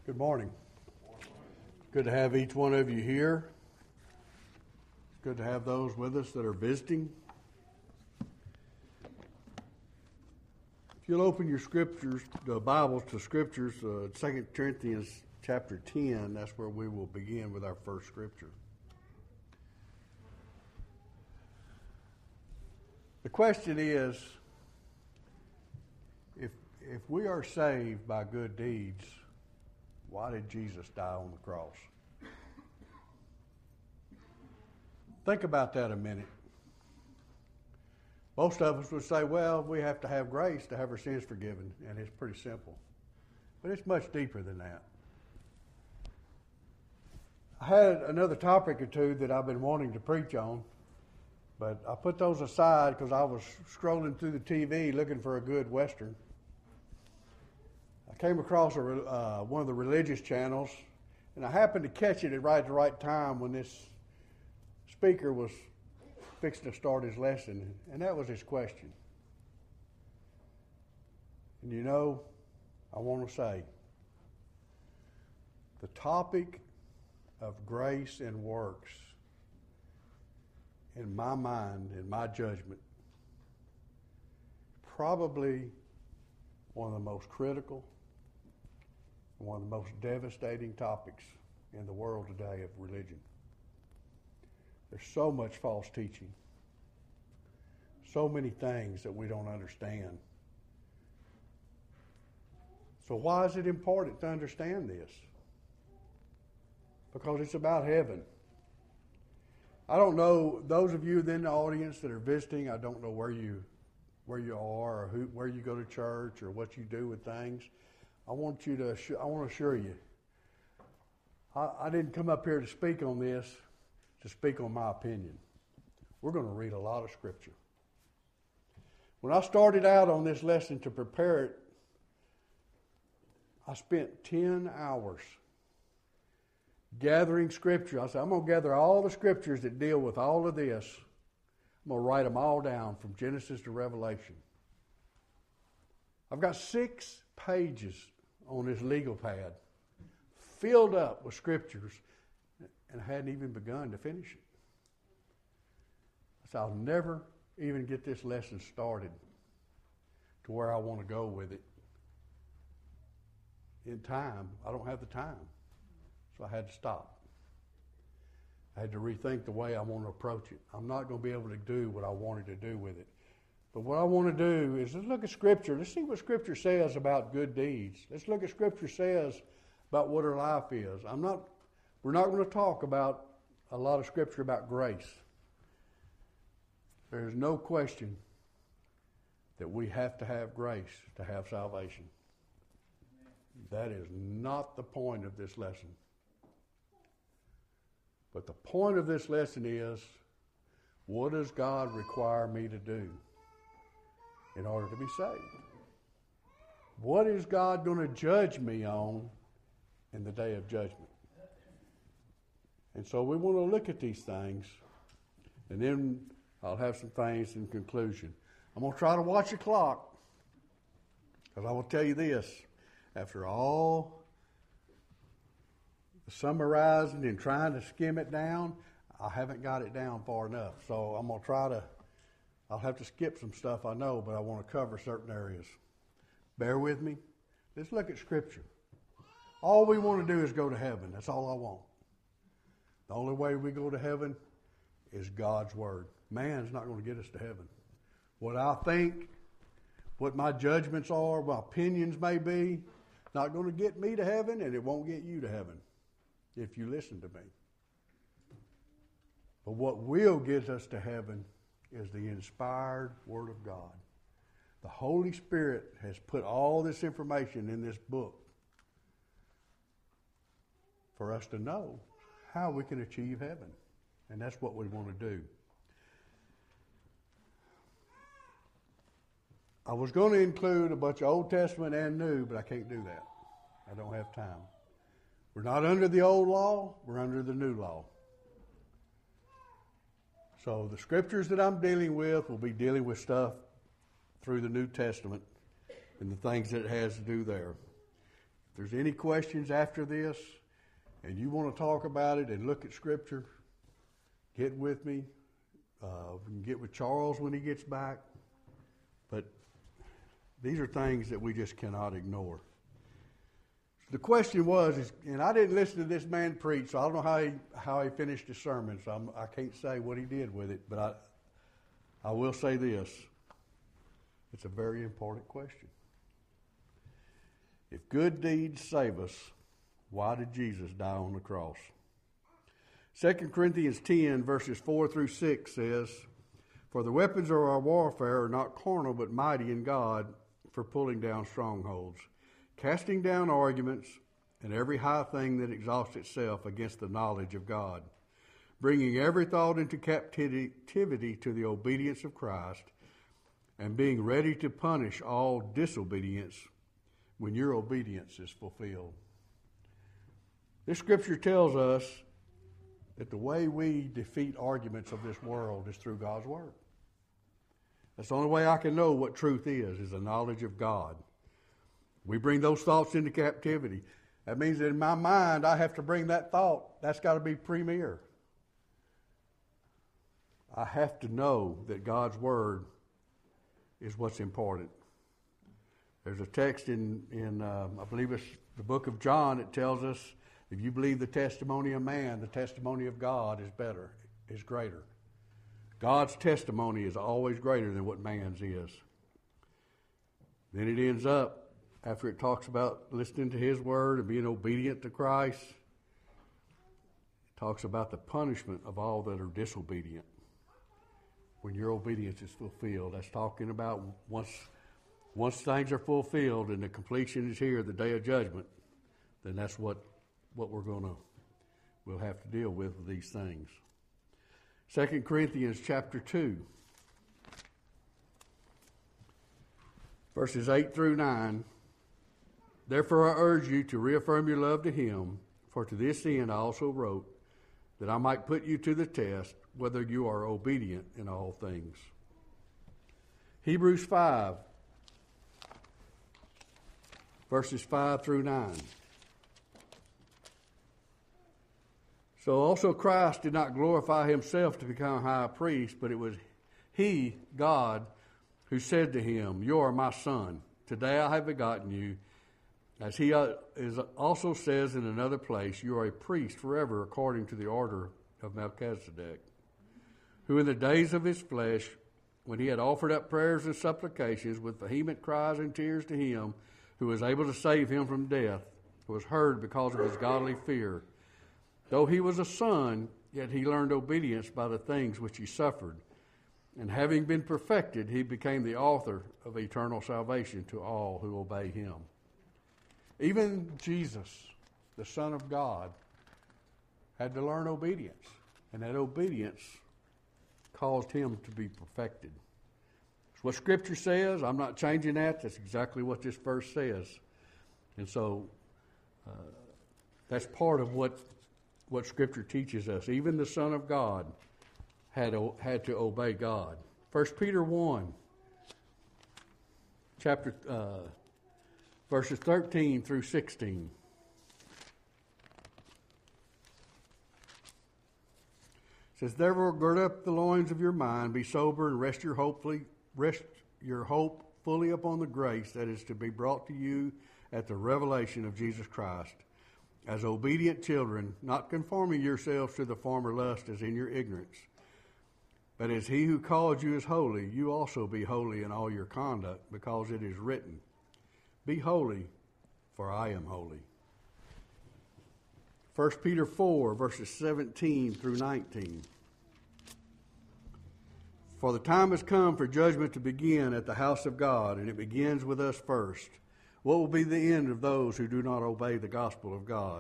Good morning. Good to have each one of you here. It's good to have those with us that are visiting. If you'll open your scriptures, the Bibles to scriptures, 2 Corinthians chapter 10, that's where we will begin with our first scripture. The question is, if we are saved by good deeds, why did Jesus die on the cross? Think about that a minute. Most of us would say, well, we have to have grace to have our sins forgiven, and it's pretty simple. But it's much deeper than that. I had another topic or two that I've been wanting to preach on, but I put those aside because I was scrolling through the TV looking for a good Western. I came across one of the religious channels, and I happened to catch it at the right time when this speaker was fixing to start his lesson, and that was his question. And you know, I want to say, the topic of grace and works, in my mind, in my judgment, probably one of the most critical, one of the most devastating topics in the world today of religion. There's so much false teaching, so many things that we don't understand. So why is it important to understand this? Because it's about heaven. I don't know, those of you in the audience that are visiting, I don't know where you are or where you go to church or what you do with things. I want to assure you, I didn't come up here to speak on this, to speak on my opinion. We're going to read a lot of Scripture. When I started out on this lesson to prepare it, I spent 10 hours gathering Scripture. I said, I'm going to gather all the Scriptures that deal with all of this. I'm going to write them all down from Genesis to Revelation. I've got 6 pages on this legal pad filled up with Scriptures, and I hadn't even begun to finish it. So I'll never even get this lesson started to where I want to go with it. In time, I don't have the time. So I had to stop. I had to rethink the way I want to approach it. I'm not going to be able to do what I wanted to do with it. But what I want to do is let's look at Scripture. Let's see what Scripture says about good deeds. Let's look at Scripture says about what our life is. We're not going to talk about a lot of Scripture about grace. There's no question that we have to have grace to have salvation. That is not the point of this lesson. But the point of this lesson is, what does God require me to do in order to be saved? What is God going to judge me on in the day of judgment? And so we want to look at these things, and then I'll have some things in conclusion. I'm going to try to watch the clock, because I will tell you this, after all the summarizing and trying to skim it down, I haven't got it down far enough. So I'm going to I'll have to skip some stuff I know, but I want to cover certain areas. Bear with me. Let's look at Scripture. All we want to do is go to heaven. That's all I want. The only way we go to heaven is God's Word. Man's not going to get us to heaven. What I think, what my judgments are, my opinions may be, not going to get me to heaven, and it won't get you to heaven if you listen to me. But what will get us to heaven is the inspired Word of God. The Holy Spirit has put all this information in this book for us to know how we can achieve heaven. And that's what we want to do. I was going to include a bunch of Old Testament and New, but I can't do that. I don't have time. We're not under the old law, we're under the new law. So the scriptures that I'm dealing with will be dealing with stuff through the New Testament and the things that it has to do there. there's any questions after this and you want to talk about it and look at Scripture, get with me. We can get with Charles when he gets back. But these are things that we just cannot ignore. The question was, and I didn't listen to this man preach, so I don't know how he finished his sermon, so I can't say what he did with it, but I will say this. It's a very important question. If good deeds save us, why did Jesus die on the cross? 2 Corinthians 10, verses 4 through 6 says, "For the weapons of our warfare are not carnal, but mighty in God for pulling down strongholds, casting down arguments and every high thing that exalts itself against the knowledge of God, bringing every thought into captivity to the obedience of Christ, and being ready to punish all disobedience when your obedience is fulfilled." This scripture tells us that the way we defeat arguments of this world is through God's Word. That's the only way I can know what truth is the knowledge of God. We bring those thoughts into captivity. That means that in my mind, I have to bring that thought. That's got to be premier. I have to know that God's Word is what's important. There's a text in I believe it's the book of John. It tells us, if you believe the testimony of man, the testimony of God is better, is greater. God's testimony is always greater than what man's is. Then it ends up, after it talks about listening to His Word and being obedient to Christ, it talks about the punishment of all that are disobedient. When your obedience is fulfilled, that's talking about once things are fulfilled and the completion is here, the day of judgment, then that's what we'll have to deal with these things. 2 Corinthians chapter 2, verses 8 through 9. "Therefore I urge you to reaffirm your love to Him, for to this end I also wrote, that I might put you to the test, whether you are obedient in all things." Hebrews 5, verses 5 through 9. "So also Christ did not glorify Himself to become high priest, but it was He, God, who said to Him, 'You are my Son. Today I have begotten you.' As He also says in another place, 'You are a priest forever according to the order of Melchizedek, who in the days of His flesh, when He had offered up prayers and supplications with vehement cries and tears to Him who was able to save him from death, was heard because of His godly fear. Though He was a Son, yet He learned obedience by the things which He suffered. And having been perfected, He became the author of eternal salvation to all who obey Him." Even Jesus, the Son of God, had to learn obedience. And that obedience caused Him to be perfected. It's what Scripture says. I'm not changing that. That's exactly what this verse says. And so that's part of what Scripture teaches us. Even the Son of God had to obey God. 1 Peter 1, verses 13 through 16. It says, "Therefore gird up the loins of your mind, be sober, and rest your hope fully upon the grace that is to be brought to you at the revelation of Jesus Christ. As obedient children, not conforming yourselves to the former lust as in your ignorance. But as He who called you is holy, you also be holy in all your conduct, because it is written, 'Be holy, for I am holy.'" 1 Peter 4, verses 17 through 19. "For the time has come for judgment to begin at the house of God, and it begins with us first. What will be the end of those who do not obey the gospel of God?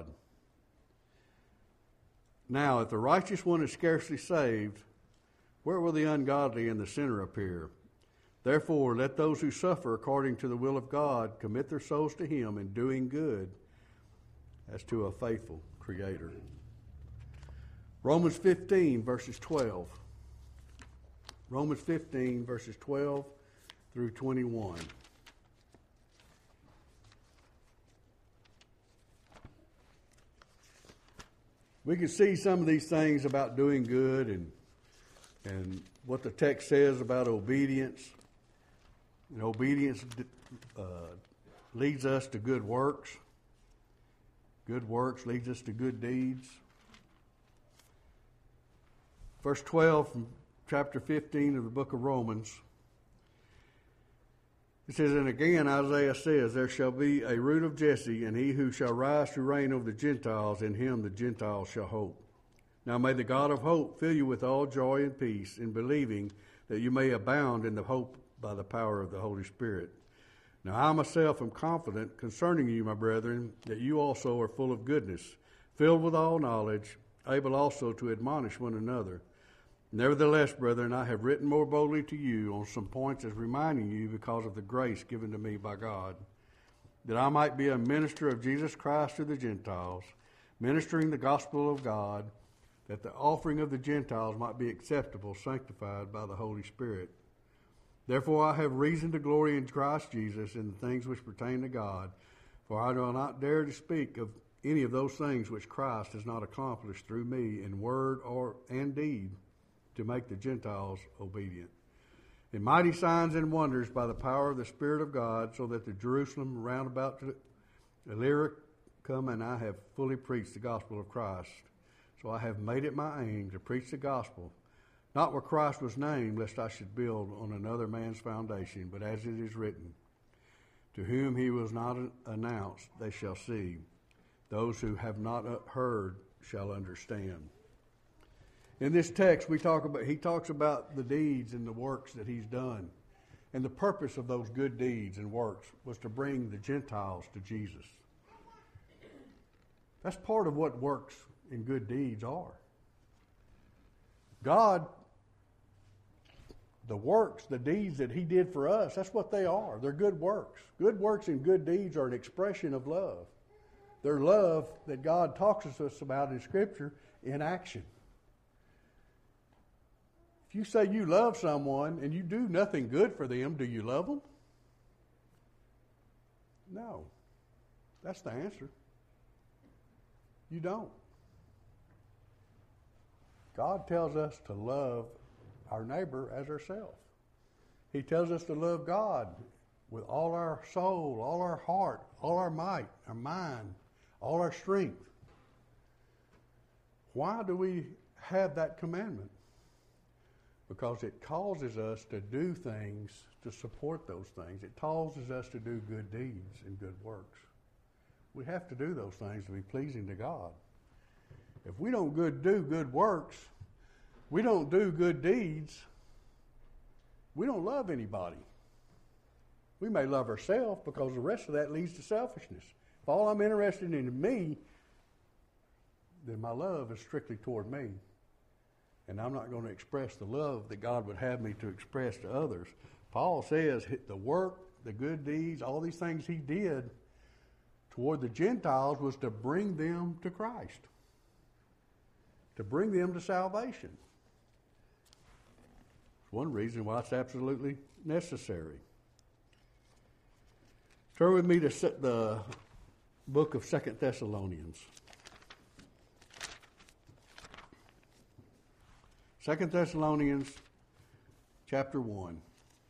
Now, if the righteous one is scarcely saved, where will the ungodly and the sinner appear? Therefore, let those who suffer according to the will of God commit their souls to Him in doing good as to a faithful Creator." Romans 15, verses 12. Romans 15, verses 12 through 21. We can see some of these things about doing good and what the text says about obedience. And obedience leads us to good works. Good works leads us to good deeds. Verse 12 from chapter 15 of the book of Romans. It says, and again Isaiah says, there shall be a root of Jesse, and he who shall rise to reign over the Gentiles, in him the Gentiles shall hope. Now may the God of hope fill you with all joy and peace in believing, that you may abound in the hope by the power of the Holy Spirit. Now I myself am confident concerning you, my brethren, that you also are full of goodness, filled with all knowledge, able also to admonish one another. Nevertheless, brethren, I have written more boldly to you on some points as reminding you because of the grace given to me by God, that I might be a minister of Jesus Christ to the Gentiles, ministering the gospel of God, that the offering of the Gentiles might be acceptable, sanctified by the Holy Spirit. Therefore I have reason to glory in Christ Jesus in the things which pertain to God, for I do not dare to speak of any of those things which Christ has not accomplished through me in word and deed, to make the Gentiles obedient, in mighty signs and wonders by the power of the Spirit of God, so that the Jerusalem round about to Illyricum and I have fully preached the gospel of Christ. So I have made it my aim to preach the gospel, not where Christ was named, lest I should build on another man's foundation, but as it is written, to whom he was not announced, they shall see. Those who have not heard shall understand. In this text, he talks about the deeds and the works that he's done. And the purpose of those good deeds and works was to bring the Gentiles to Jesus. That's part of what works and good deeds are. God, the works, the deeds that he did for us, that's what they are. They're good works. Good works and good deeds are an expression of love. They're love that God talks to us about in Scripture in action. If you say you love someone and you do nothing good for them, do you love them? No. That's the answer. You don't. God tells us to love our neighbor as ourselves. He tells us to love God with all our soul, all our heart, all our might, our mind, all our strength. Why do we have that commandment? Because it causes us to do things to support those things. It causes us to do good deeds and good works. We have to do those things to be pleasing to God. If we don't do good works, we don't do good deeds, we don't love anybody. We may love ourselves because the rest of that leads to selfishness. If all I'm interested in is me, then my love is strictly toward me. And I'm not going to express the love that God would have me to express to others. Paul says the work, the good deeds, all these things he did toward the Gentiles was to bring them to Christ, to bring them to salvation. It's one reason why it's absolutely necessary. Turn with me to the book of 2 Thessalonians. 2 Thessalonians chapter 1.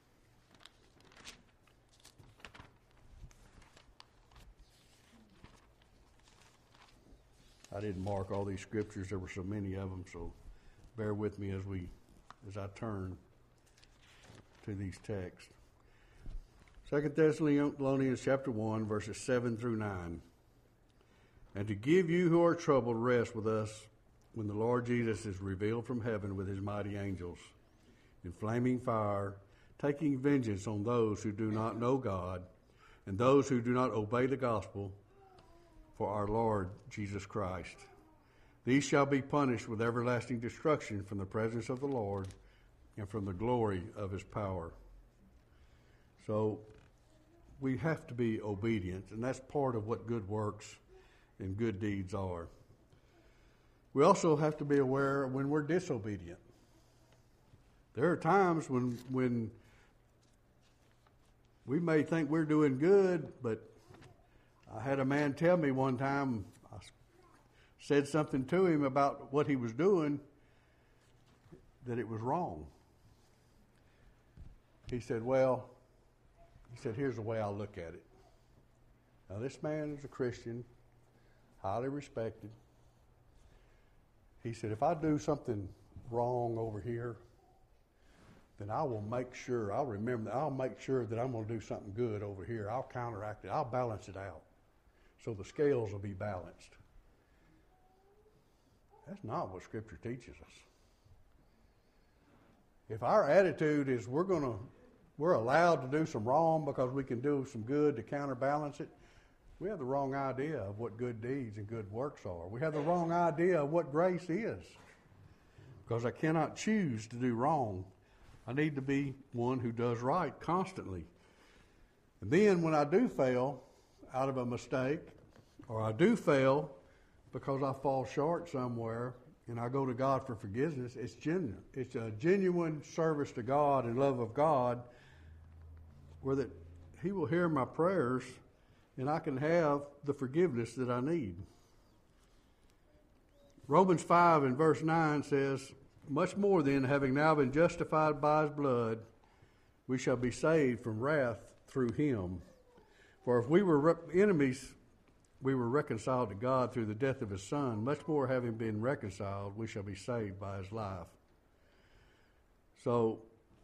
I didn't mark all these scriptures. There were so many of them, so bear with me as I turn to these texts. 2 Thessalonians chapter 1, verses 7 through 9. And to give you who are troubled rest with us when the Lord Jesus is revealed from heaven with his mighty angels, in flaming fire, taking vengeance on those who do not know God and those who do not obey the gospel for our Lord Jesus Christ. These shall be punished with everlasting destruction from the presence of the Lord and from the glory of his power. So we have to be obedient, and that's part of what good works and good deeds are. We also have to be aware when we're disobedient. There are times when we may think we're doing good, but I had a man tell me one time, I said something to him about what he was doing, that it was wrong. He said, here's the way I look at it. Now, this man is a Christian, highly respected. He said, if I do something wrong over here, then I'll make sure that I'm going to do something good over here. I'll counteract it. I'll balance it out. So the scales will be balanced. That's not what Scripture teaches us. If our attitude is we're allowed to do some wrong because we can do some good to counterbalance it, we have the wrong idea of what good deeds and good works are. We have the wrong idea of what grace is. Because I cannot choose to do wrong. I need to be one who does right constantly. And then when I do fail out of a mistake, or I do fail because I fall short somewhere, and I go to God for forgiveness, it's genuine. It's a genuine service to God and love of God, where that He will hear my prayers and I can have the forgiveness that I need. Romans 5 and verse 9 says, much more then, having now been justified by His blood, we shall be saved from wrath through Him. For if we were enemies, we were reconciled to God through the death of His Son. Much more, having been reconciled, we shall be saved by His life. So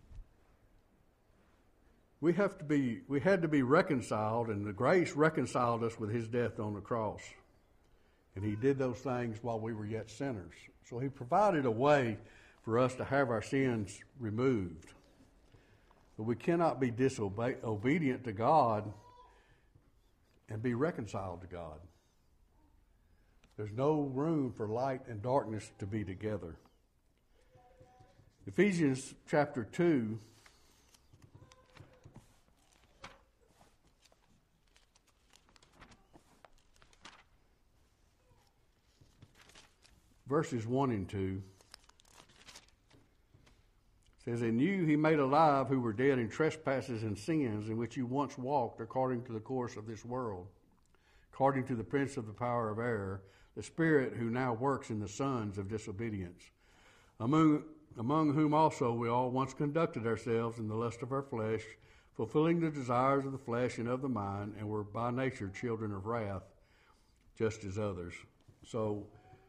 we had to be reconciled, and the grace reconciled us with His death on the cross. And He did those things while we were yet sinners. So He provided a way for us to have our sins removed. But we cannot be disobedient to God and be reconciled to God. There's no room for light and darkness to be together. Ephesians chapter 2, verses 1 and 2, says, in you He made alive who were dead in trespasses and sins, in which you once walked according to the course of this world, according to the prince of the power of air, the spirit who now works in the sons of disobedience, among whom also we all once conducted ourselves in the lust of our flesh, fulfilling the desires of the flesh and of the mind, and were by nature children of wrath, just as others. So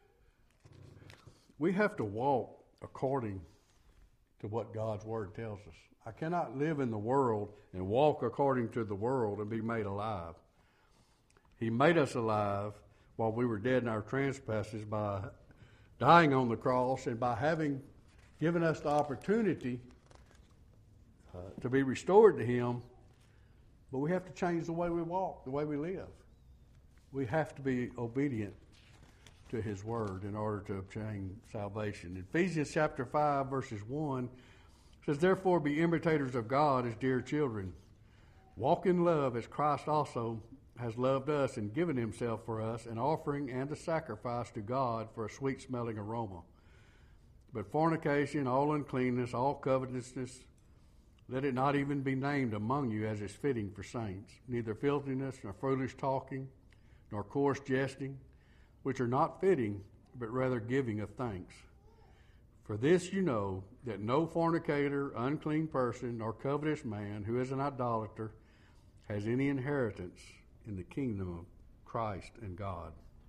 we have to walk according to what God's Word tells us. I cannot live in the world and walk according to the world and be made alive. He made us alive while we were dead in our trespasses by dying on the cross and by having given us the opportunity to be restored to Him. But we have to change the way we walk, the way we live. We have to be obedient to His Word in order to obtain salvation. Ephesians chapter 5 verses 1 says, therefore be imitators of God as dear children. Walk in love as Christ also has loved us and given Himself for us, an offering and a sacrifice to God for a sweet-smelling aroma. But fornication, all uncleanness, all covetousness, let it not even be named among you as is fitting for saints, neither filthiness, nor foolish talking, nor coarse jesting, which are not fitting, but rather giving of thanks. For this you know, that no fornicator, unclean person, or covetous man who is an idolater has any inheritance in the kingdom of Christ and God.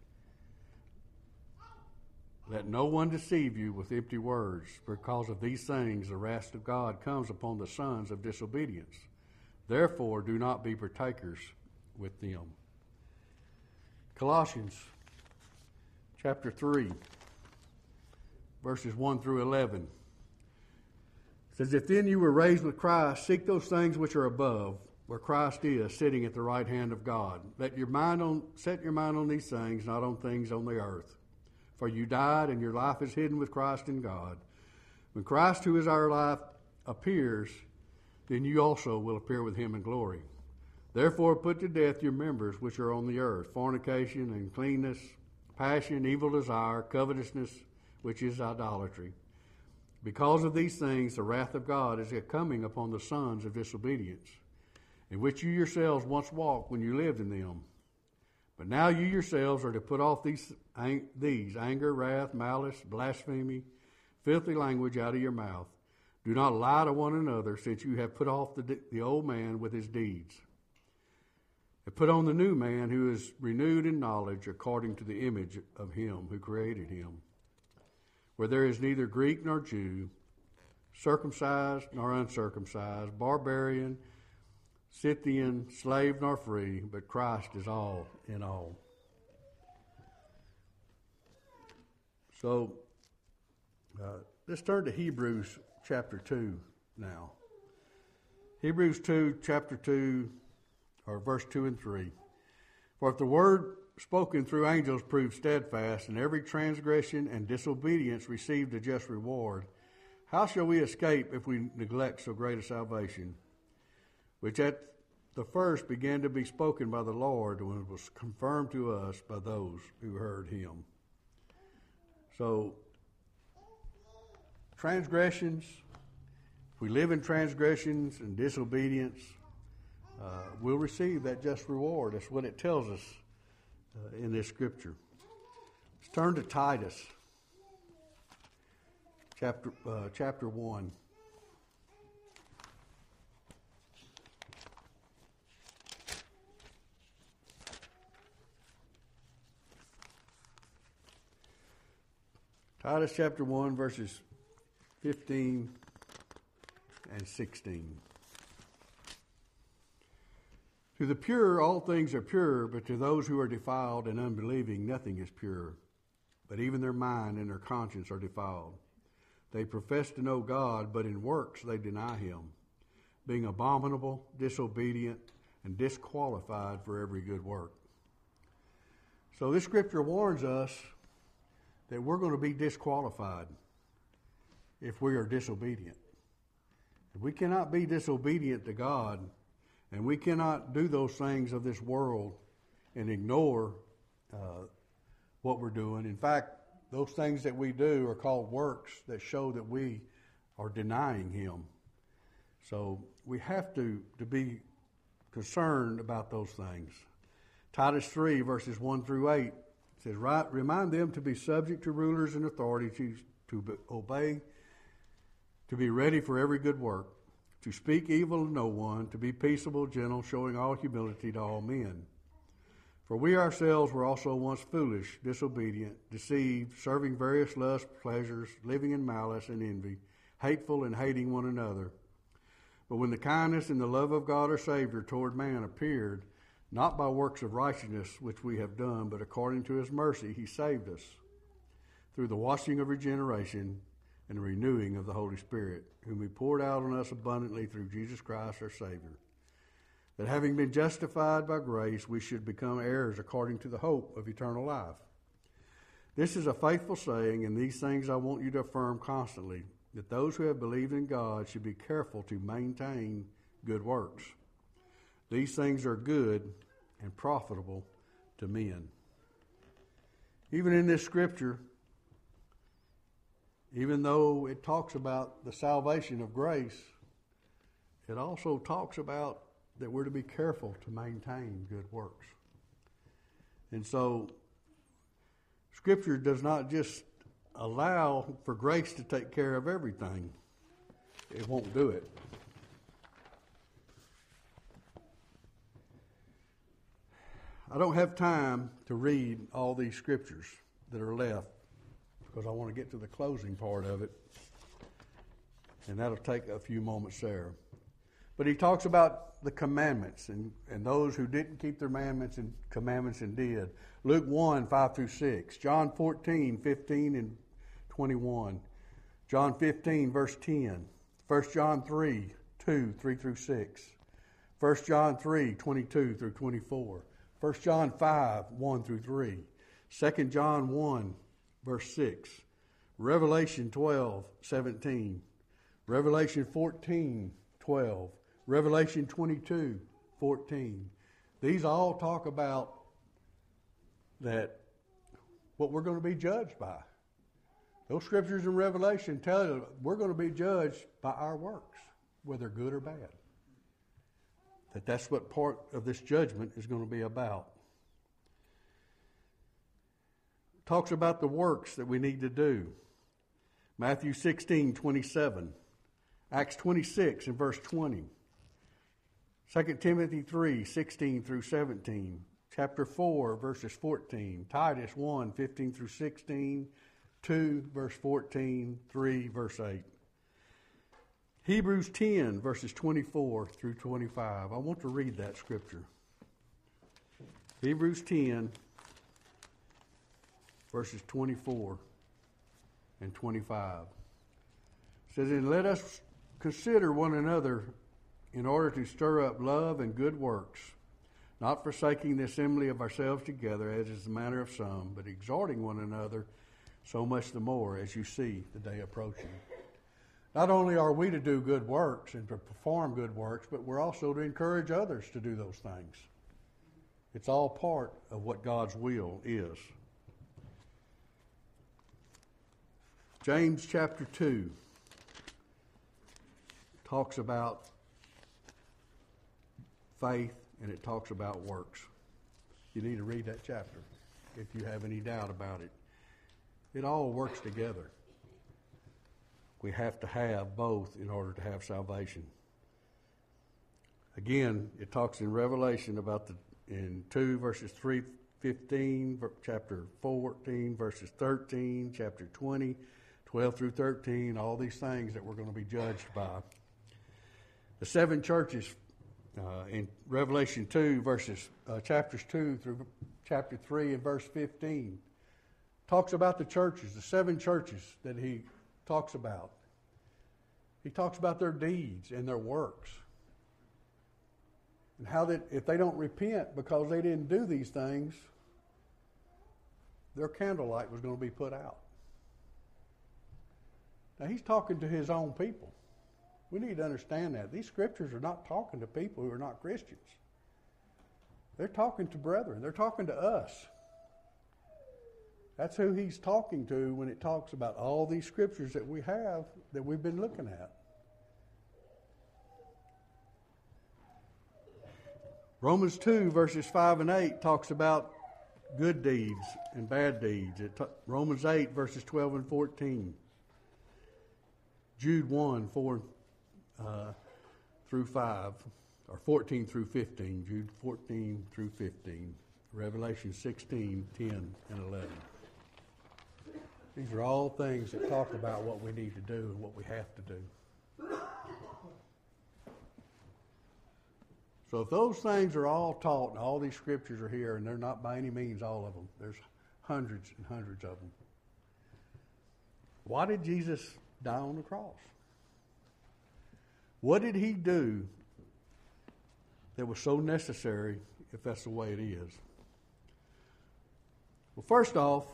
Let no one deceive you with empty words. Because of these things the wrath of God comes upon the sons of disobedience. Therefore do not be partakers with them. Colossians chapter 3, verses 1 through 11. It says, if then you were raised with Christ, seek those things which are above, where Christ is, sitting at the right hand of God. Set your mind on these things, not on things on the earth. For you died, and your life is hidden with Christ in God. When Christ, who is our life, appears, then you also will appear with Him in glory. Therefore put to death your members which are on the earth, fornication, uncleanness, passion, evil desire, covetousness, which is idolatry. Because of these things the wrath of God is coming upon the sons of disobedience, in which you yourselves once walked when you lived in them. But now you yourselves are to put off these anger, wrath, malice, blasphemy, filthy language out of your mouth. Do not lie to one another, since you have put off the old man with his deeds. And put on the new man, who is renewed in knowledge according to the image of him who created him. Where there is neither Greek nor Jew, circumcised nor uncircumcised, barbarian, Scythian, slave nor free, but Christ is all in all. So, let's turn to Hebrews chapter 2 now. Hebrews 2, chapter 2, or verse 2 and 3. For if the word spoken through angels proved steadfast, and every transgression and disobedience received a just reward, how shall we escape if we neglect so great a salvation, which at the first began to be spoken by the Lord, when it was confirmed to us by those who heard him? So, transgressions, if we live in transgressions and disobedience, we'll receive that just reward. That's what it tells us in this scripture. Let's turn to Titus, chapter 1. Titus chapter 1, verses 15 and 16. To the pure all things are pure, but to those who are defiled and unbelieving nothing is pure. But even their mind and their conscience are defiled. They profess to know God, but in works they deny him, being abominable, disobedient, and disqualified for every good work. So this scripture warns us that we're going to be disqualified if we are disobedient. If we cannot be disobedient to God, and we cannot do those things of this world and ignore what we're doing. In fact, those things that we do are called works that show that we are denying him. So we have to be concerned about those things. Titus 3, verses 1 through 8 says, remind them to be subject to rulers and authorities, to obey, to be ready for every good work, to speak evil of no one, to be peaceable, gentle, showing all humility to all men. For we ourselves were also once foolish, disobedient, deceived, serving various lusts, pleasures, living in malice and envy, hateful and hating one another. But when the kindness and the love of God our Savior toward man appeared, not by works of righteousness which we have done, but according to his mercy he saved us, through the washing of regeneration and the renewing of the Holy Spirit, whom he poured out on us abundantly through Jesus Christ our Savior, that having been justified by grace, we should become heirs according to the hope of eternal life. This is a faithful saying, and these things I want you to affirm constantly, that those who have believed in God should be careful to maintain good works. These things are good and profitable to men. Even in this scripture, even though it talks about the salvation of grace, it also talks about that we're to be careful to maintain good works. And so, Scripture does not just allow for grace to take care of everything. It won't do it. I don't have time to read all these scriptures that are left because I want to get to the closing part of it, and that'll take a few moments there. But he talks about the commandments and those who didn't keep their commandments and did. Luke 1, 5 through 6. John 14, 15 and 21. John 15, verse 10. 1 John 3, 2, 3 through 6. 1 John 3, 22 through 24. 1 John 5, 1 through 3. 2 John 1, verse 6. Revelation 12, 17. Revelation 14, 12. Revelation 22, 14. These all talk about that what we're going to be judged by. Those scriptures in Revelation tell you we're going to be judged by our works, whether good or bad. That's what part of this judgment is going to be about. talks about the works that we need to do. Matthew 16:27, Acts 26 and verse 20, 2 Timothy 3:16 through 17, chapter 4, verses 14, Titus 1:15 through 16, 2, verse 14, 3, verse 8. Hebrews 10, verses 24 through 25. I want to read that scripture. Hebrews 10, verses 24 and 25. It says, "And let us consider one another in order to stir up love and good works, not forsaking the assembly of ourselves together, as is the manner of some, but exhorting one another, so much the more as you see the day approaching." Not only are we to do good works and to perform good works, but we're also to encourage others to do those things. It's all part of what God's will is. James chapter 2 talks about faith and it talks about works. You need to read that chapter if you have any doubt about it. It all works together. We have to have both in order to have salvation. Again, it talks in Revelation about in 2 verses 3:15, chapter 14 verses 13, chapter 20, 12 through 13, all these things that we're going to be judged by. The seven churches in Revelation 2 chapters 2 through chapter 3 and verse 15 talks about the churches, the seven churches that he talks about. He talks about their deeds and their works. And how that if they don't repent because they didn't do these things, their candlelight was going to be put out. Now he's talking to his own people. We need to understand that. These scriptures are not talking to people who are not Christians. They're talking to brethren. They're talking to us. That's who he's talking to when it talks about all these scriptures that we have that we've been looking at. Romans 2 verses 5 and 8 talks about good deeds and bad deeds. Romans 8 verses 12 and 14. Jude 1, 4 through 5, or 14 through 15. Jude 14 through 15. Revelation 16, 10 and 11. These are all things that talk about what we need to do and what we have to do. So if those things are all taught and all these scriptures are here, and they're not by any means all of them, there's hundreds and hundreds of them. Why did Jesus die on the cross? What did he do that was so necessary if that's the way it is? Well, first off,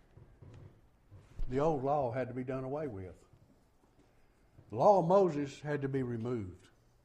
the old law had to be done away with. The law of Moses had to be removed.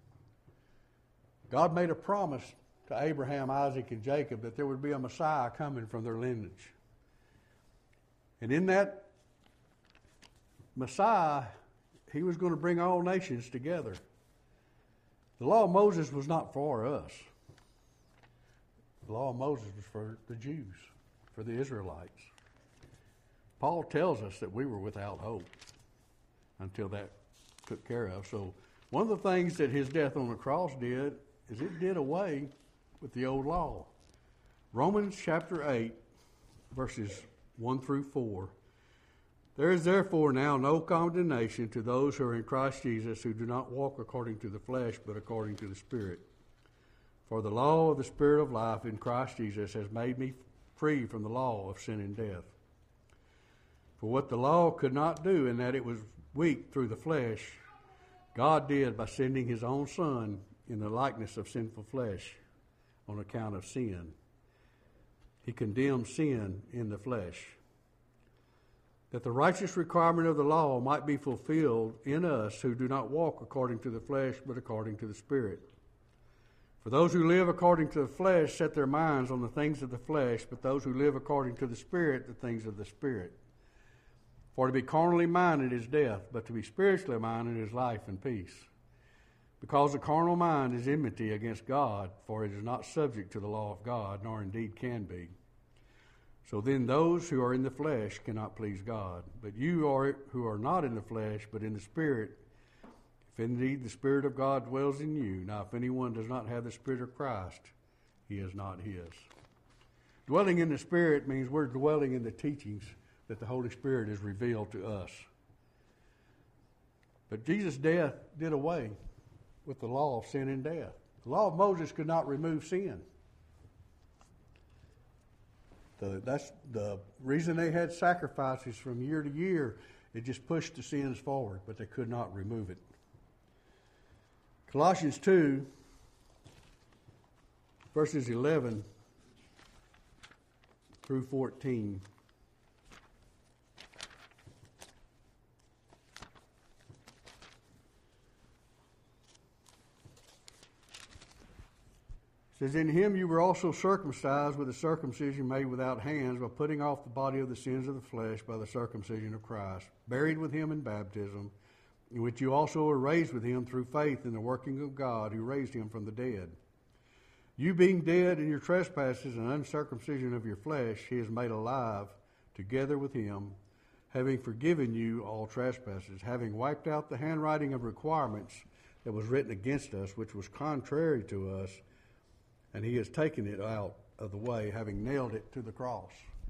God made a promise to Abraham, Isaac, and Jacob that there would be a Messiah coming from their lineage. And in that Messiah, he was going to bring all nations together. The law of Moses was not for us. The law of Moses was for the Jews, for the Israelites. Paul tells us that we were without hope until that took care of. So one of the things that his death on the cross did is it did away with the old law. Romans chapter 8, verses 1 through 4. There is therefore now no condemnation to those who are in Christ Jesus, who do not walk according to the flesh, but according to the Spirit. For the law of the Spirit of life in Christ Jesus has made me free from the law of sin and death. For what the law could not do, in that it was weak through the flesh, God did by sending his own Son in the likeness of sinful flesh on account of sin. He condemned sin in the flesh, that the righteous requirement of the law might be fulfilled in us who do not walk according to the flesh, but according to the Spirit. For those who live according to the flesh set their minds on the things of the flesh, but those who live according to the Spirit, the things of the Spirit. For to be carnally minded is death, but to be spiritually minded is life and peace. Because the carnal mind is enmity against God, for it is not subject to the law of God, nor indeed can be. So then those who are in the flesh cannot please God. But you who are not in the flesh, but in the Spirit, if indeed the Spirit of God dwells in you. Now if anyone does not have the Spirit of Christ, he is not his. Dwelling in the Spirit means we're dwelling in the teachings that the Holy Spirit has revealed to us. But Jesus' death did away with the law of sin and death. The law of Moses could not remove sin. That's the reason they had sacrifices from year to year. It just pushed the sins forward, but they could not remove it. Colossians 2, verses 11 through 14. It says, in him you were also circumcised with a circumcision made without hands, by putting off the body of the sins of the flesh by the circumcision of Christ, buried with him in baptism, in which you also were raised with him through faith in the working of God who raised him from the dead. You being dead in your trespasses and uncircumcision of your flesh, he has made alive together with him, having forgiven you all trespasses, having wiped out the handwriting of requirements that was written against us, which was contrary to us, and he has taken it out of the way, having nailed it to the cross.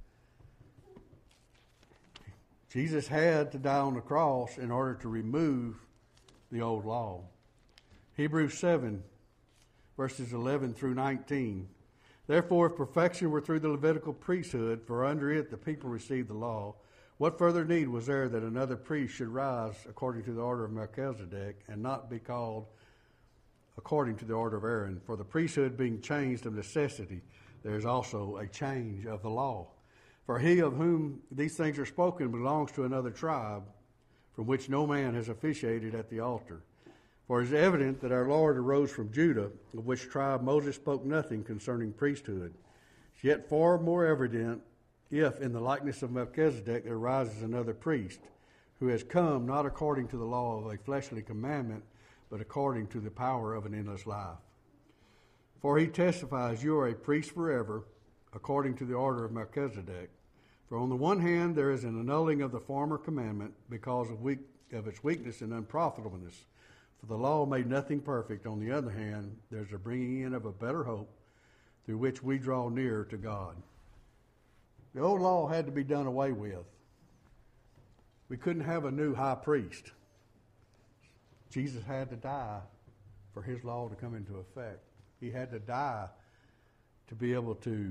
Jesus had to die on the cross in order to remove the old law. Hebrews 7, verses 11 through 19. Therefore, if perfection were through the Levitical priesthood, for under it the people received the law, what further need was there that another priest should rise according to the order of Melchizedek, and not be called according to the order of Aaron? For the priesthood being changed of necessity, there is also a change of the law. For he of whom these things are spoken belongs to another tribe, from which no man has officiated at the altar. For it is evident that our Lord arose from Judah, of which tribe Moses spoke nothing concerning priesthood. Yet far more evident, if in the likeness of Melchizedek there rises another priest, who has come not according to the law of a fleshly commandment, but according to the power of an endless life. For he testifies, you are a priest forever, according to the order of Melchizedek. For on the one hand there is an annulling of the former commandment because of its weakness and unprofitableness. For the law made nothing perfect. On the other hand, there's a bringing in of a better hope, through which we draw near to God. The old law had to be done away with. We couldn't have a new high priest. Jesus had to die for his law to come into effect. He had to die to be able to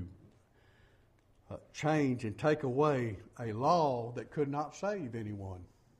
change and take away a law that could not save anyone.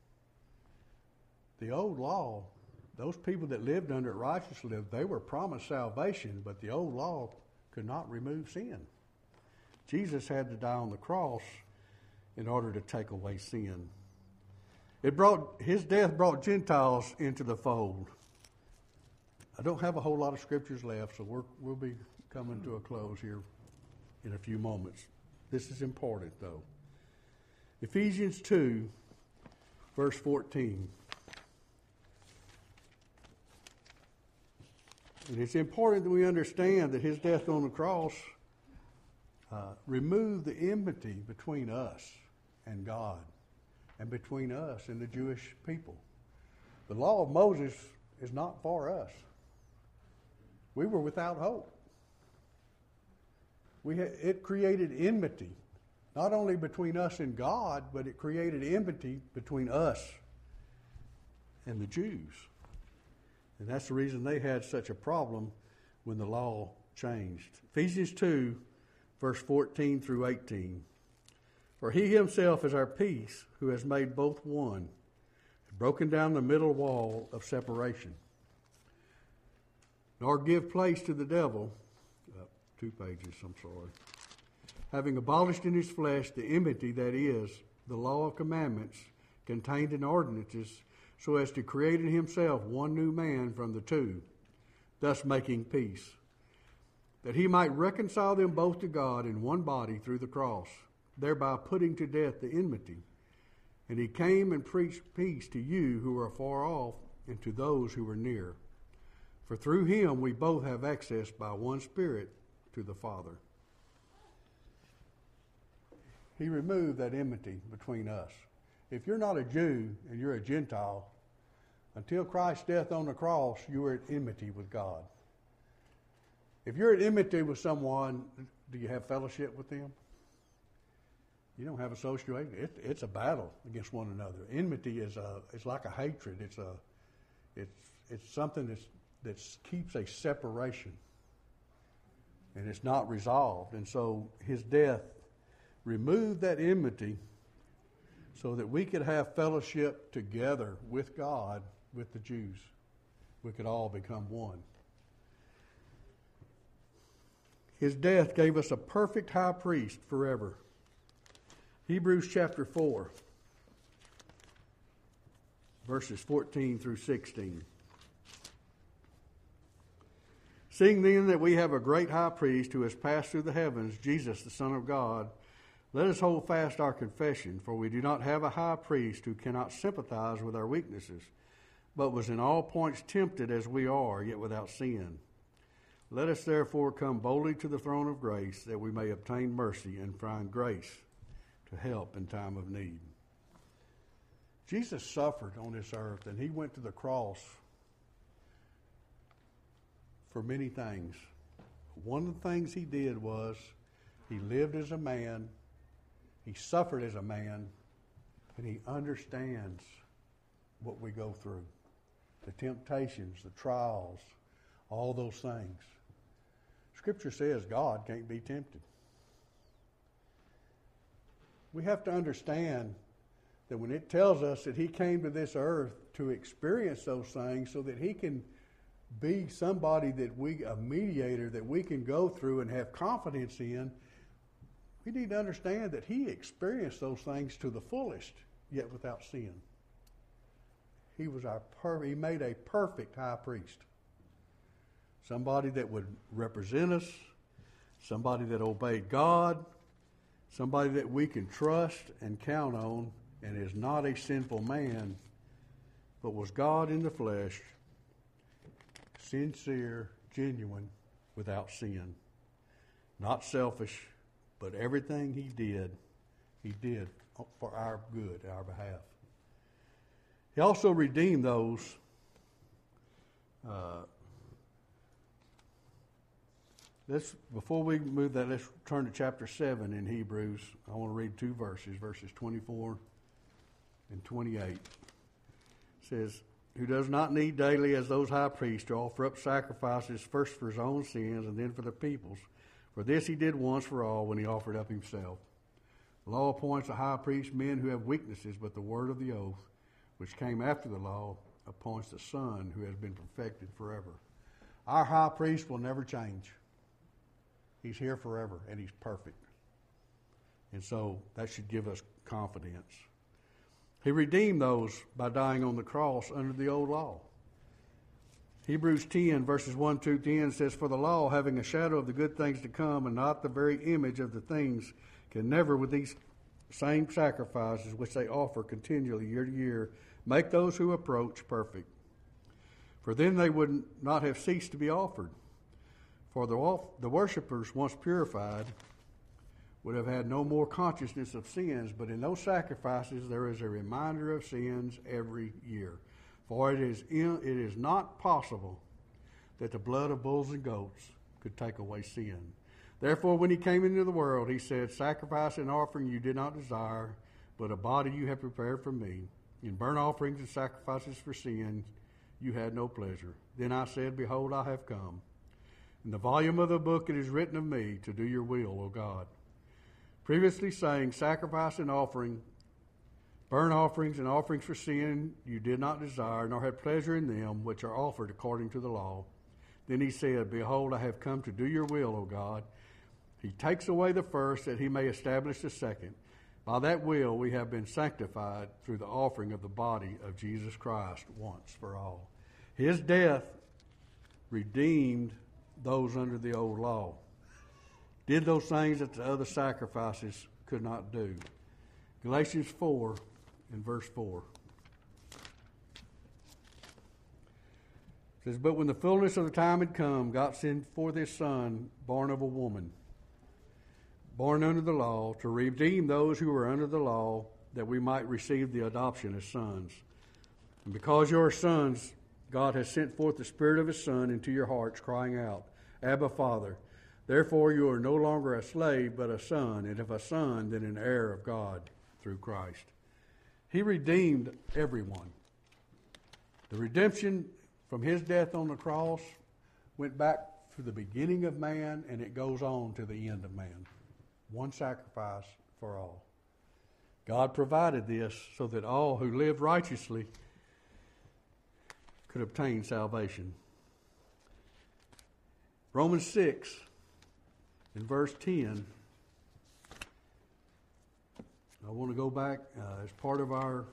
The old law, those people that lived under it righteously, they were promised salvation, but the old law could not remove sin. Jesus had to die on the cross in order to take away sin. His death brought Gentiles into the fold. I don't have a whole lot of scriptures left, so we'll be coming to a close here in a few moments. This is important, though. Ephesians 2, verse 14. And it's important that we understand that his death on the cross removed the enmity between us and God, and between us and the Jewish people. The law of Moses is not for us. We were without hope. It created enmity, not only between us and God, but it created enmity between us and the Jews. And that's the reason they had such a problem when the law changed. Ephesians 2, verse 14 through 18. For he himself is our peace, who has made both one, broken down the middle wall of separation, nor give place to the devil, 2 pages, I'm sorry, having abolished in his flesh the enmity, that is, the law of commandments contained in ordinances, so as to create in himself one new man from the two, thus making peace, that he might reconcile them both to God in one body through the cross, thereby putting to death the enmity. And he came and preached peace to you who are far off, and to those who are near. For through him we both have access by one Spirit to the Father. He removed that enmity between us. If you're not a Jew and you're a Gentile, until Christ's death on the cross, you are at enmity with God. If you're at enmity with someone, do you have fellowship with them? You don't have association. It's a battle against one another. Enmity it's like a hatred. It's something that keeps a separation, and it's not resolved. And so his death removed that enmity so that we could have fellowship together with God, with the Jews. We could all become one. His death gave us a perfect high priest forever. Hebrews chapter 4, verses 14 through 16. Seeing then that we have a great high priest who has passed through the heavens, Jesus, the Son of God, let us hold fast our confession, for we do not have a high priest who cannot sympathize with our weaknesses, but was in all points tempted as we are, yet without sin. Let us therefore come boldly to the throne of grace, that we may obtain mercy and find grace to help in time of need. Jesus suffered on this earth, and he went to the cross for many things. One of the things he did was he lived as a man, he suffered as a man, and he understands what we go through. The temptations, the trials, all those things. Scripture says God can't be tempted. We have to understand that when it tells us that he came to this earth to experience those things so that he can be somebody a mediator that we can go through and have confidence in, we need to understand that he experienced those things to the fullest, yet without sin. He was he made a perfect high priest. Somebody that would represent us, somebody that obeyed God, somebody that we can trust and count on, and is not a sinful man, but was God in the flesh, sincere, genuine, without sin. Not selfish, but everything he did for our good, our behalf. He also redeemed those before we move that, let's turn to chapter 7 in Hebrews. I want to read two verses 24 and 28. It says, who does not need daily as those high priests to offer up sacrifices first for his own sins and then for the people's. For this he did once for all when he offered up himself. The law appoints a high priest men who have weaknesses, but the word of the oath, which came after the law, appoints the Son who has been perfected forever. Our high priest will never change. He's here forever, and he's perfect. And so that should give us confidence. He redeemed those by dying on the cross under the old law. Hebrews 10, verses 1 through 10 says, for the law, having a shadow of the good things to come and not the very image of the things, can never with these same sacrifices which they offer continually year to year, make those who approach perfect. For then they would not have ceased to be offered. For the worshippers, once purified, would have had no more consciousness of sins, but in those sacrifices there is a reminder of sins every year. For it is not possible that the blood of bulls and goats could take away sin. Therefore, when he came into the world, he said, sacrifice and offering you did not desire, but a body you have prepared for me. In burnt offerings and sacrifices for sin you had no pleasure. Then I said, behold, I have come. In the volume of the book it is written of me to do your will, O God. Previously saying, sacrifice and offering, burnt offerings and offerings for sin you did not desire, nor had pleasure in them, which are offered according to the law. Then he said, behold, I have come to do your will, O God. He takes away the first, that he may establish the second. By that will we have been sanctified through the offering of the body of Jesus Christ once for all. His death redeemed those under the old law. Did those things that the other sacrifices could not do. Galatians 4 and verse 4. It says, but when the fullness of the time had come, God sent forth his Son, born of a woman. born under the law, to redeem those who were under the law, that we might receive the adoption as sons. And because you are sons, God has sent forth the Spirit of His Son into your hearts, crying out, Abba, Father. Therefore you are no longer a slave, but a son, and if a son, then an heir of God through Christ. He redeemed everyone. The redemption from His death on the cross went back to the beginning of man, and it goes on to the end of man. One sacrifice for all. God provided this so that all who lived righteously could obtain salvation. Romans 6, in verse 10, I want to go back as part of our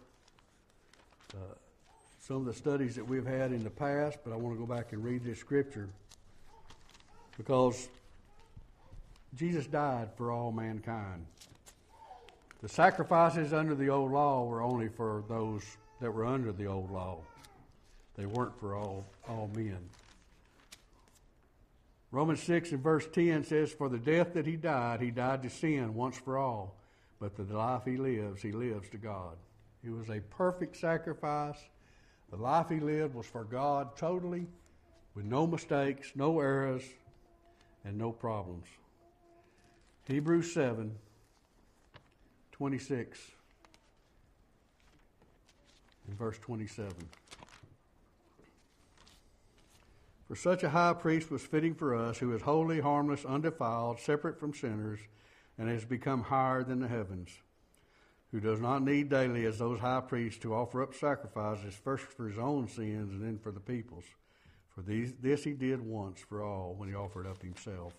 some of the studies that we've had in the past, but I want to go back and read this scripture because Jesus died for all mankind. The sacrifices under the old law were only for those that were under the old law. They weren't for all men. Romans 6 and verse 10 says, For the death that He died to sin once for all. But the life He lives to God. He was a perfect sacrifice. The life He lived was for God totally, with no mistakes, no errors, and no problems. Hebrews 7, 26 and verse 27. For such a high priest was fitting for us, who is holy, harmless, undefiled, separate from sinners, and has become higher than the heavens, who does not need daily as those high priests to offer up sacrifices, first for His own sins and then for the people's. For this He did once for all when He offered up Himself.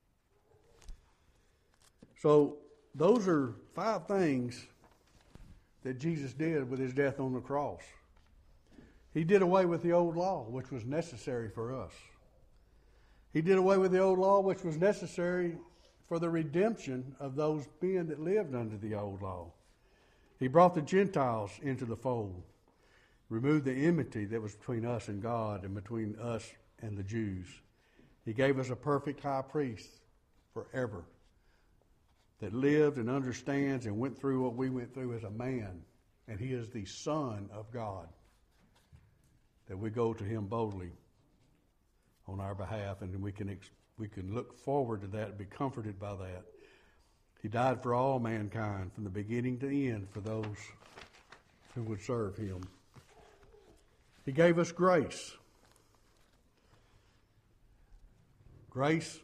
So those are 5 things that Jesus did with His death on the cross. He did away with the old law, which was necessary for us. He did away with the old law, which was necessary for the redemption of those men that lived under the old law. He brought the Gentiles into the fold, removed the enmity that was between us and God and between us and the Jews. He gave us a perfect high priest forever that lived and understands and went through what we went through as a man. And He is the Son of God, that we go to Him boldly on our behalf, and we can look forward to that and be comforted by that. He died for all mankind from the beginning to the end for those who would serve Him. He gave us grace. Grace,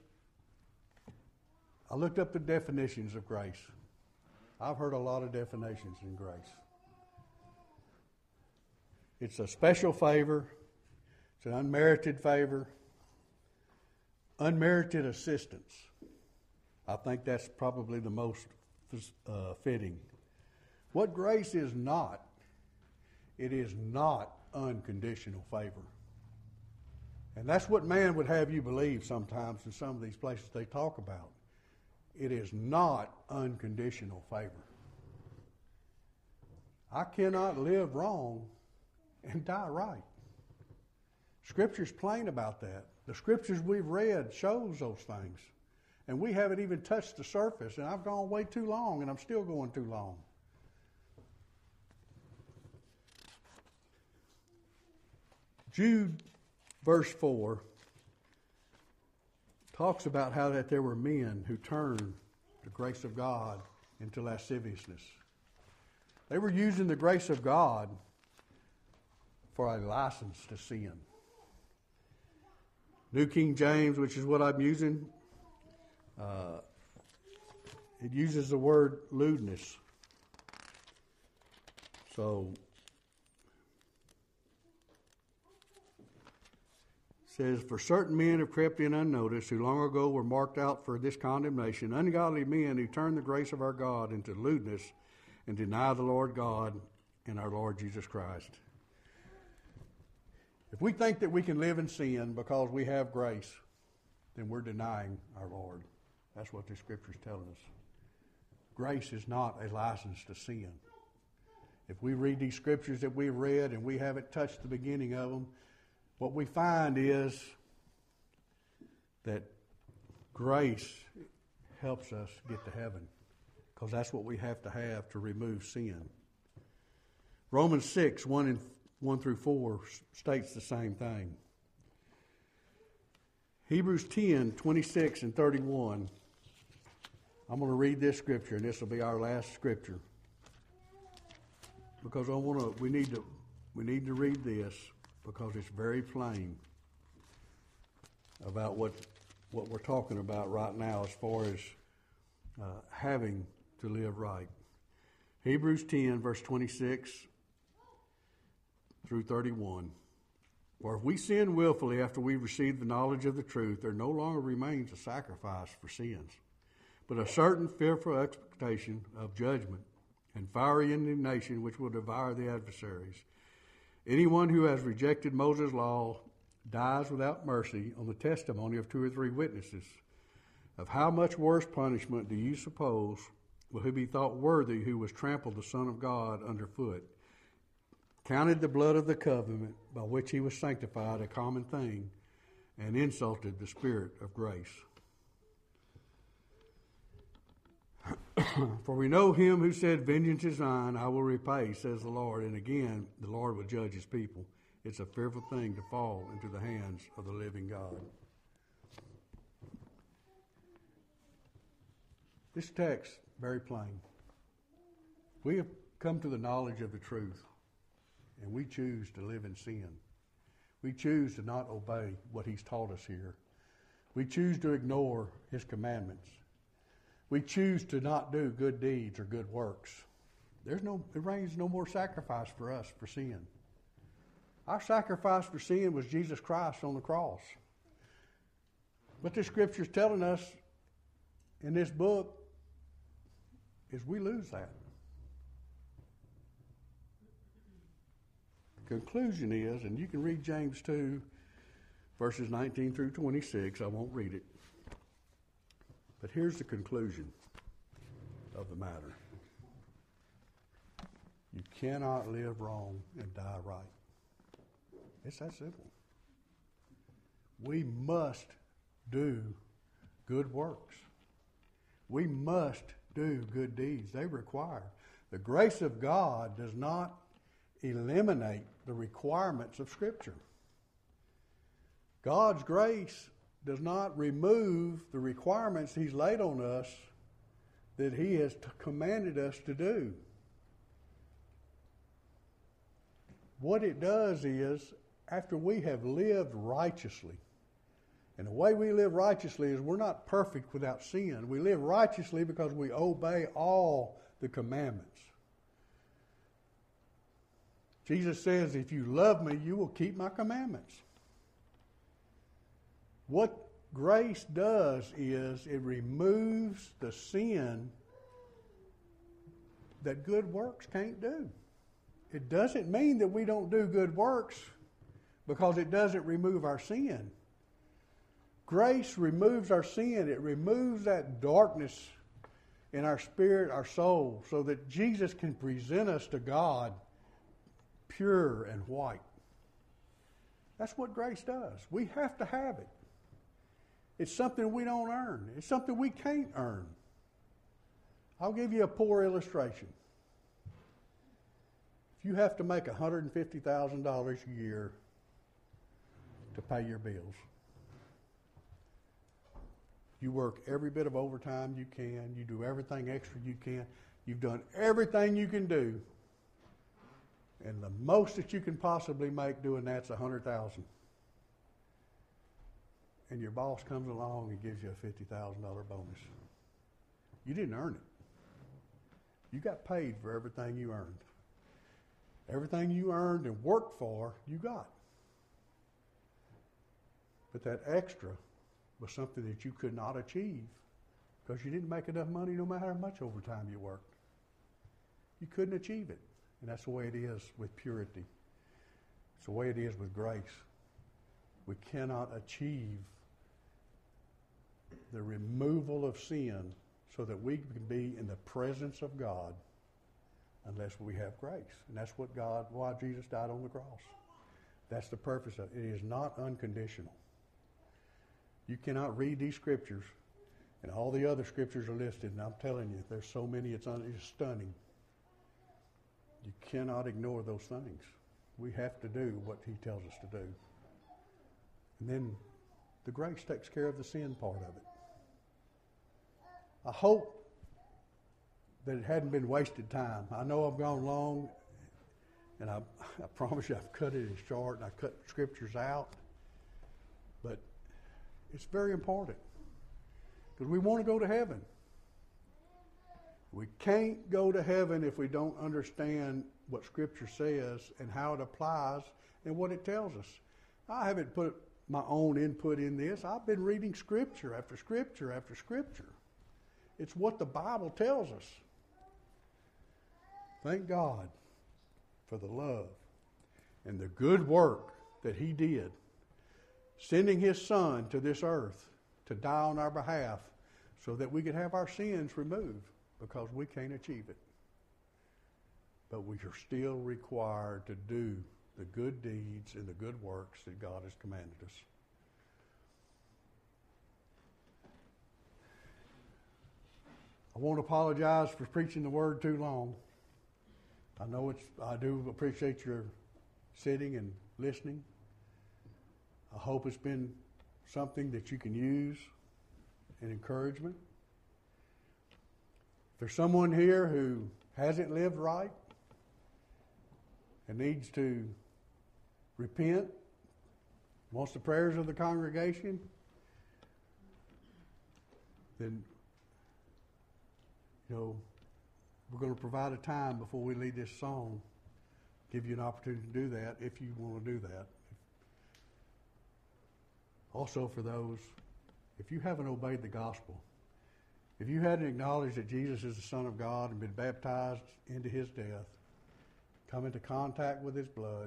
I looked up the definitions of grace. I've heard a lot of definitions in grace. It's a special favor. It's an unmerited favor. Unmerited assistance. I think that's probably the most fitting. What grace is not, it is not unconditional favor. And that's what man would have you believe sometimes in some of these places they talk about. It is not unconditional favor. I cannot live wrong and die right. Scripture's plain about that. The scriptures we've read shows those things. And we haven't even touched the surface, and I've gone way too long, and I'm still going too long. Jude, verse 4, talks about how that there were men who turned the grace of God into lasciviousness. They were using the grace of God for a license to sin. New King James, which is what I'm using, it uses the word lewdness. So, it says, For certain men have crept in unnoticed, who long ago were marked out for this condemnation, ungodly men who turn the grace of our God into lewdness and deny the Lord God and our Lord Jesus Christ. If we think that we can live in sin because we have grace, then we're denying our Lord. That's what the Scripture's telling us. Grace is not a license to sin. If we read these Scriptures that we've read and we haven't touched the beginning of them, what we find is that grace helps us get to heaven, because that's what we have to remove sin. Romans 6, 1 through 4 states the same thing. Hebrews 10, 26 and 31. I'm going to read this scripture, and this will be our last scripture, because we need to read this because it's very plain about what we're talking about right now as far as having to live right. Hebrews 10, verse 26 through 31. For if we sin willfully after we've received the knowledge of the truth, there no longer remains a sacrifice for sins, but a certain fearful expectation of judgment and fiery indignation which will devour the adversaries. Anyone who has rejected Moses' law dies without mercy on the testimony of 2 or 3 witnesses. Of how much worse punishment do you suppose will he be thought worthy who was trampled the Son of God underfoot, counted the blood of the covenant by which he was sanctified a common thing, and insulted the Spirit of grace? For we know him who said, vengeance is mine, I will repay, says the Lord. And again, the Lord will judge his people. It's a fearful thing to fall into the hands of the living God. This text, very plain. We have come to the knowledge of the truth, and we choose to live in sin. We choose to not obey what he's taught us here. We choose to ignore his commandments. We choose to not do good deeds or good works. There reigns no more sacrifice for us for sin. Our sacrifice for sin was Jesus Christ on the cross. What the Scripture's telling us in this book is we lose that. The conclusion is, and you can read James 2, verses 19 through 26. I won't read it. But here's the conclusion of the matter. You cannot live wrong and die right. It's that simple. We must do good works. We must do good deeds. They require. The grace of God does not eliminate the requirements of Scripture. God's grace does not remove the requirements he's laid on us that he has commanded us to do. What it does is, after we have lived righteously, and the way we live righteously is we're not perfect without sin. We live righteously because we obey all the commandments. Jesus says, if you love me, you will keep my commandments. What grace does is it removes the sin that good works can't do. It doesn't mean that we don't do good works because it doesn't remove our sin. Grace removes our sin. It removes that darkness in our spirit, our soul, so that Jesus can present us to God pure and white. That's what grace does. We have to have it. It's something we don't earn. It's something we can't earn. I'll give you a poor illustration. If you have to make $150,000 a year to pay your bills, you work every bit of overtime you can, you do everything extra you can, you've done everything you can do, and the most that you can possibly make doing that's $100,000. And your boss comes along and gives you a $50,000 bonus. You didn't earn it. You got paid for everything you earned. Everything you earned and worked for, you got. But that extra was something that you could not achieve because you didn't make enough money no matter how much overtime you worked. You couldn't achieve it. And that's the way it is with purity. It's the way it is with grace. We cannot achieve the removal of sin so that we can be in the presence of God unless we have grace. And that's why Jesus died on the cross. That's the purpose of it. It is not unconditional. You cannot read these scriptures And all the other scriptures are listed, and I'm telling you, there's so many, it's stunning. You cannot ignore those things. We have to do what he tells us to do. And then the grace takes care of the sin part of it. I hope that it hadn't been wasted time. I know I've gone long, and I promise you I've cut it in short, and I cut scriptures out. But it's very important, because we want to go to heaven. We can't go to heaven if we don't understand what Scripture says and how it applies and what it tells us. I haven't put my own input in this. I've been reading Scripture after Scripture after Scripture. It's what the Bible tells us. Thank God for the love and the good work that he did, sending his Son to this earth to die on our behalf so that we could have our sins removed, because we can't achieve it. But we are still required to do the good deeds and the good works that God has commanded us. I won't apologize for preaching the word too long. I do appreciate your sitting and listening. I hope it's been something that you can use in encouragement. If there's someone here who hasn't lived right and needs to repent, wants the prayers of the congregation, then, we're going to provide a time before we lead this song, give you an opportunity to do that if you want to do that. Also, for those, if you haven't obeyed the gospel, if you hadn't acknowledged that Jesus is the Son of God and been baptized into his death, come into contact with his blood,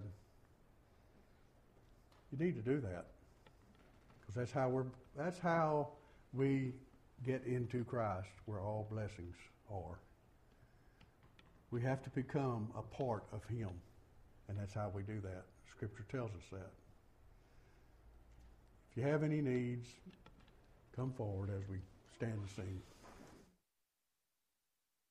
you need to do that, because that's how we get into Christ, where all blessings are. We have to become a part of him, and that's how we do that. Scripture tells us that. If you have any needs, come forward as we stand to sing.